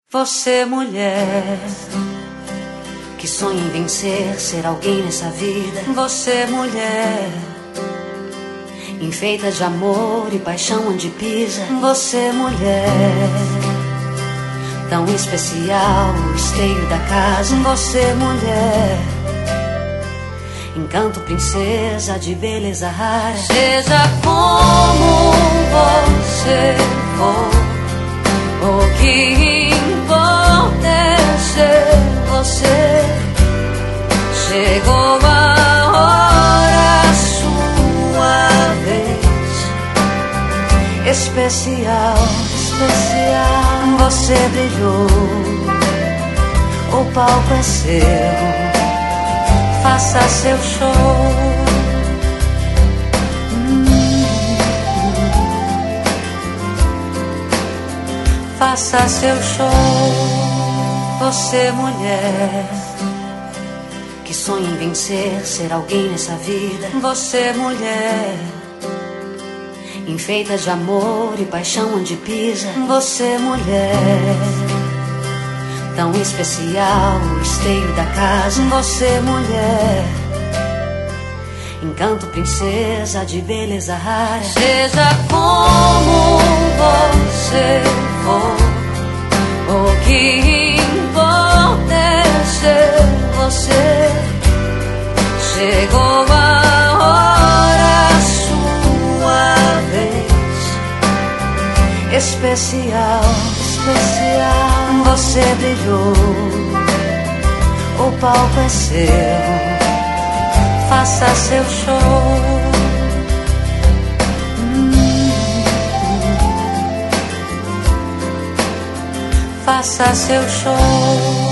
Você, mulher, que sonha em vencer, ser alguém nessa vida. Você, mulher, enfeita de amor e paixão onde pisa. Você, mulher, tão especial, o esteio da casa. Você, mulher, encanto, princesa de beleza rara. Seja como você for, o que importa é ser você. Chegou a hora, sua vez. Especial, especial. Você brilhou, o palco é seu. Faça seu show. Faça seu show. Você, mulher, que sonha em vencer, ser alguém nessa vida. Você, mulher, enfeita de amor e paixão onde pisa. Você, mulher, tão especial, o esteio da casa. Você, mulher, encanto, princesa de beleza rara. Seja como você for, o que importa é ser você. Chegou a hora, sua vez. Especial, especial. Você brilhou, o palco é seu. Faça seu show. Faça seu show.